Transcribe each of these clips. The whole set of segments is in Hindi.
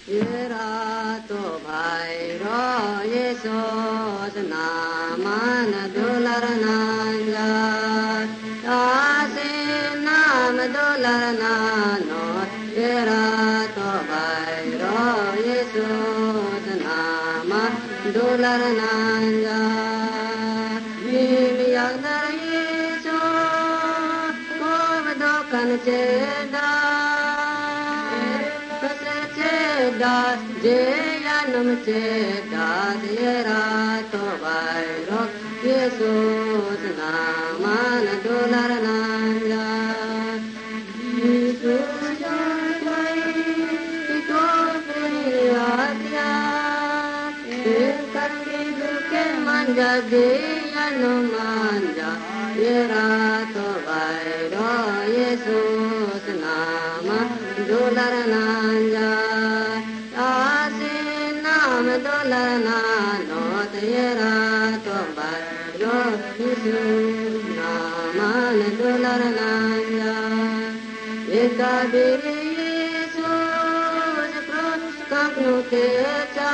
येरा तो भाई रो ये सोच नामान दुलर नांजा आसे नाम दुलर नानो येरा तो भाई रो ये सोच नामा दुलर नांजा भीम यगदर ये सो कोव दो कंचेदा das je yanum che das yera to vairo Jesus naman dolar nanja Jesus jai to priyatya karke duke manja je yanum manja yera to vairo Jesus naman dolar nanja dolar nano tera to vairo Jesus naman dolar nanja ekabir Jesus cross kapnu techa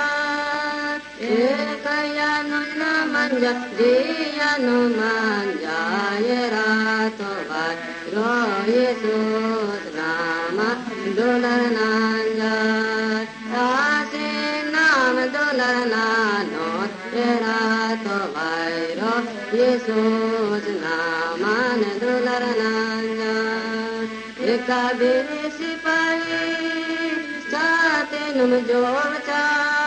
ekayanu namanja diyanu manja yera to vairo Jesus naman dolar nanja dolar nano tera to vairo Jesus naman dolar nanja ekabir sipahi chate num jovcha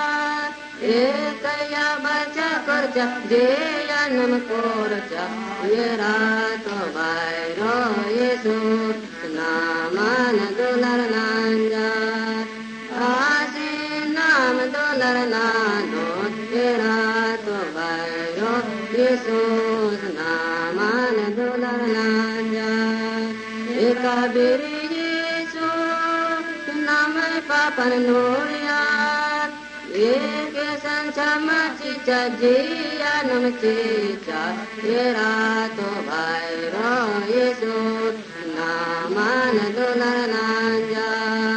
ekaya bacha korcha jeya num korcha yera to vairo Jesus naman dolar nanja dolar nano tera to vairo Jesus naman dolar nanja ekabir Jesus nam papan nuria ek sanchama chicha jiya nam chicha tera to vairo Jesus naman dolar nanja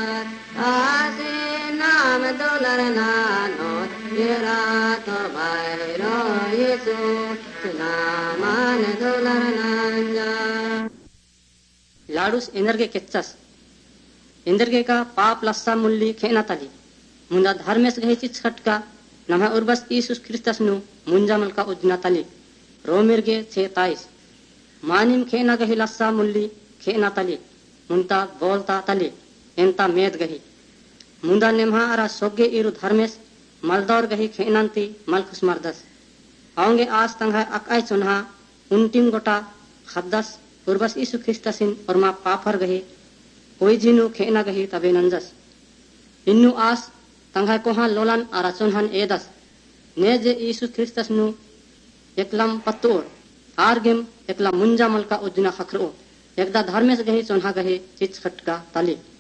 dolar nano tera to vairo Jesus naman dolar nanja लाडूस एनर्गे केच्चस इंदरगे का पाप लस्सा मुल्ली खेना तली मुंदा धर्मेस गहे चिच खटका नमः उर्बस ईसुस क्रिस्तस नु मुंजामल का उजना तली रोमिरगे 6:23 मानिम खेना गहे लस्सा मुल्ली खेना तली मुंता बोलता तली एंता मेद गही मुंदा नेमहा अरा सोगे इरु धर्मेस मलदौर गही खेनांती मलखुस मर्दस आंगे आज तंगा अकाय चुनहा उन्टिम गोटा खद्दस उर्बस ईसु क्रिस्तसिन और मा पाफर गही कोई जिनु खेना गही तबे नंजस इन्नु आस तंगा कोहा लोलन अरा चुनहन एदस ने जे ईसु क्रिस्तस नु एकलम पत्तोर आरगिम एकला मुंजा मलका उजना खखरो एकदा धर्मेस गही चुनहा गही चिच खटका तली